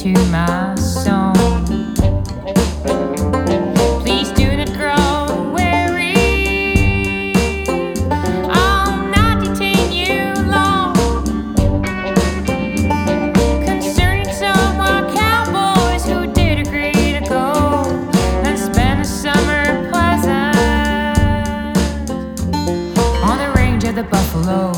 to my song. Please do not grow weary, I'll not detain you long. Concerning some wild cowboys who did agree to go and spend a summer pleasant on the range of the buffalo.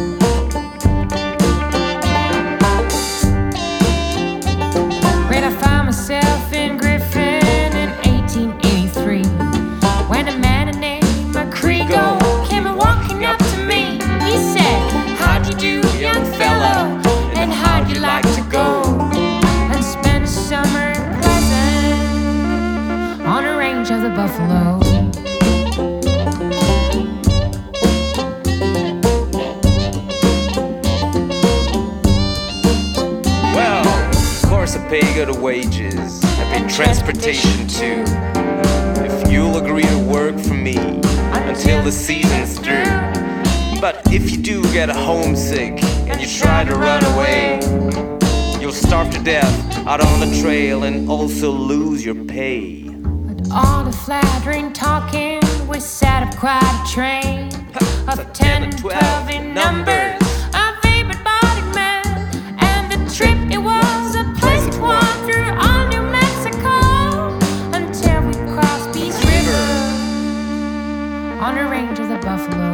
I found myself in Griffin in 1883 when a man named McCreego came walking up to me. He said, "How'd you do, young fellow, and how'd you like to go and spend a summer pleasant on a range of the buffalo?" I pay good wages, I pay transportation too. If you'll agree to work for me until the season's through. But if you do get homesick and you try to run away, you'll starve to death out on the trail and also lose your pay. With all the flattering talking, we set up quite a train of 10 and 12 in number of able-bodied men, and the trip it was a pleasant one through all New Mexico until we crossed Peace River on the range of the buffalo.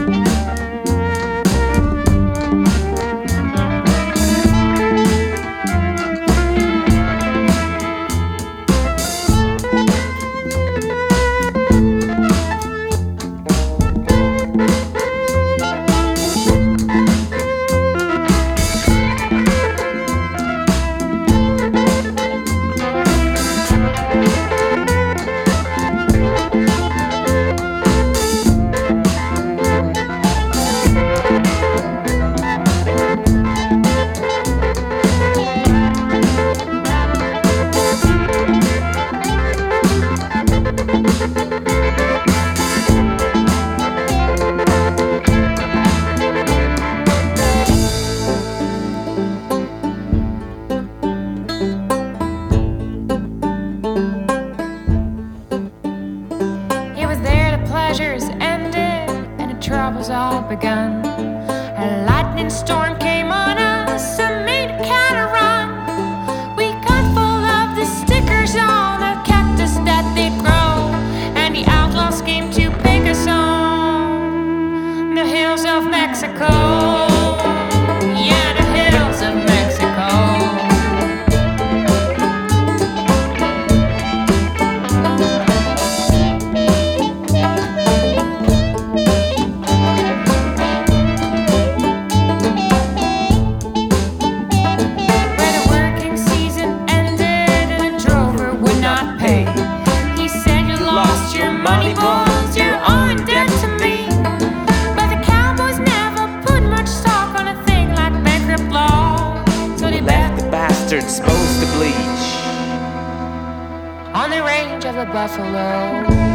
Pleasures ended and the troubles all begun. A lightning storm came on us and made a counter run. We got full of the stickers on the cactus that they'd grow, and the outlaws came to pick us on the hills of Mexico. Yeah, the hills of Mexico. Money boys, you're all in debt to me. But the cowboys never put much stock on a thing like bankrupt law, so they let the bastards supposed to bleach on the range of the buffalo.